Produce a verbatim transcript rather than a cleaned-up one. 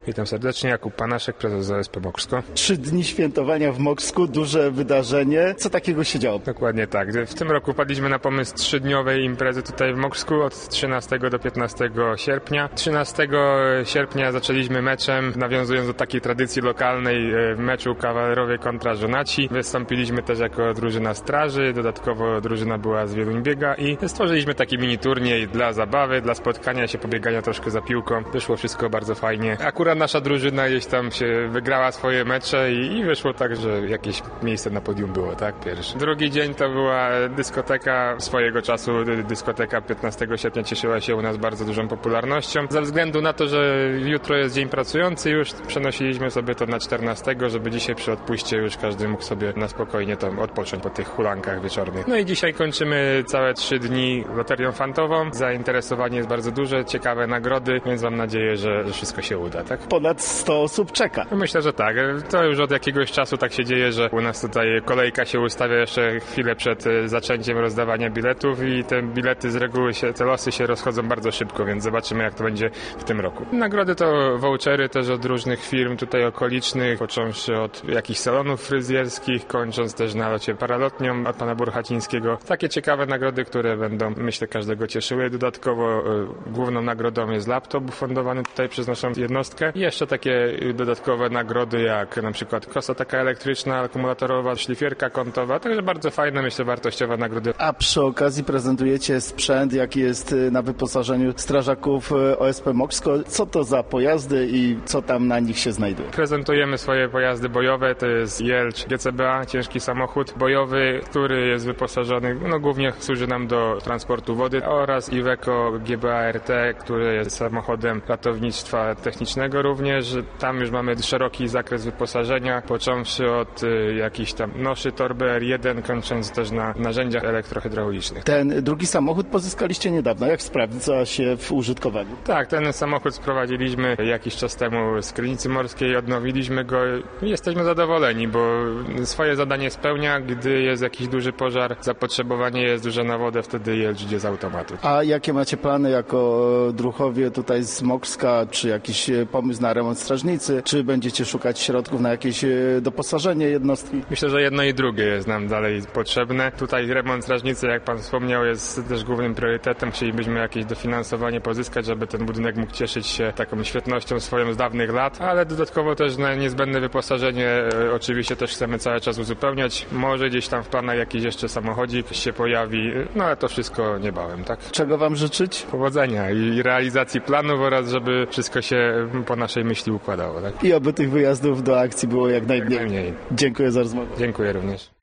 Witam serdecznie, Jakub Panaszek, prezes O S P Mokrzko. Trzy dni świętowania w Moksku, duże wydarzenie. Co takiego się działo? Dokładnie tak. W tym roku padliśmy na pomysł trzydniowej imprezy tutaj w Moksku od trzynastego do piętnastego sierpnia. trzynastego sierpnia zaczęliśmy meczem, nawiązując do takiej tradycji lokalnej meczu kawalerowie kontra żonaci. Wystąpiliśmy też jako drużyna straży, dodatkowo drużyna była z Wieluń-Biega i stworzyliśmy taki mini turniej dla zabawy, dla spotkania się, pobiegania troszkę za piłką. Wyszło wszystko bardzo fajnie. Akurat nasza drużyna gdzieś tam się wygrała swoje mecze i, i wyszło tak, że jakieś miejsce na podium było, tak? Pierwszy. Drugi dzień to była dyskoteka. Swojego czasu dyskoteka piętnastego sierpnia cieszyła się u nas bardzo dużą popularnością. Ze względu na to, że jutro jest dzień pracujący, już przenosiliśmy sobie to na czternastego, żeby dzisiaj przy odpuście już każdy mógł sobie na spokojnie tam odpocząć po tych hulankach wieczornych. No i dzisiaj kończymy całe trzy dni loterią fantową. Zainteresowanie jest bardzo duże, ciekawe nagrody, więc mam nadzieję, że wszystko się uda, tak? Ponad sto osób czeka. Myślę, że tak. To już od jakiegoś czasu tak się dzieje, że u nas tutaj kolejka się ustawia jeszcze chwilę przed zaczęciem rozdawania biletów i te bilety z reguły się, te losy się rozchodzą bardzo szybko, więc zobaczymy, jak to będzie w tym roku. Nagrody to vouchery też od różnych firm tutaj okolicznych, począwszy od jakichś salonów fryzjerskich, kończąc też na locie paralotnią od pana Burchacińskiego. Takie ciekawe nagrody, które będą, myślę, każdego cieszyły. Dodatkowo y, główną nagrodą jest laptop fundowany tutaj przez naszą jednostkę. I jeszcze takie dodatkowe nagrody, jak na przykład kosa taka elektryczna, akumulatorowa, szlifierka kątowa, także bardzo fajne, myślę, wartościowe nagrody. A przy okazji prezentujecie sprzęt, jaki jest na wyposażeniu strażaków O S P Mokrzko. Co to za pojazdy i co tam na nich się znajduje? Prezentujemy swoje pojazdy bojowe, to jest Jelcz G C B A, ciężki samochód bojowy, który jest wyposażony, no głównie służy nam do transportu wody, oraz Iveco G B A R T, który jest samochodem ratownictwa technicznego również. Tam już mamy szeroki zakres wyposażenia, począwszy od y, jakichś tam noszy, torby R jeden, kończąc też na narzędziach elektrohydraulicznych. Ten drugi samochód pozyskaliście niedawno. Jak sprawdza się w użytkowaniu? Tak, ten samochód sprowadziliśmy jakiś czas temu z Krynicy Morskiej, odnowiliśmy go i jesteśmy zadowoleni, bo swoje zadanie spełnia. Gdy jest jakiś duży pożar, zapotrzebowanie jest duże na wodę, wtedy Jelcz idzie z automatu. A jakie macie plany jako druhowie tutaj z Mokrzka? Czy jakiś pomysł na remont strażnicy? Czy będziecie szukać środków na jakieś doposażenie jednostki? Myślę, że jedno i drugie jest nam dalej potrzebne. Tutaj remont strażnicy, jak pan wspomniał, jest też głównym priorytetem. Chcielibyśmy jakieś dofinansowanie pozyskać, żeby ten budynek mógł cieszyć się taką świetnością swoją z dawnych lat, ale dodatkowo też na niezbędne wyposażenie e, oczywiście też chcemy cały czas uzupełniać. Może gdzieś tam w planach jakiś jeszcze samochodzik się pojawi, no ale to wszystko niebawem, tak? Czego wam życzyć? Powodzenia i realizacji planów oraz żeby wszystko się po naszej myśli układało, tak? I oby tych wyjazdów do akcji było jak najmniej. Jak najmniej. Dziękuję za rozmowę. Dziękuję również.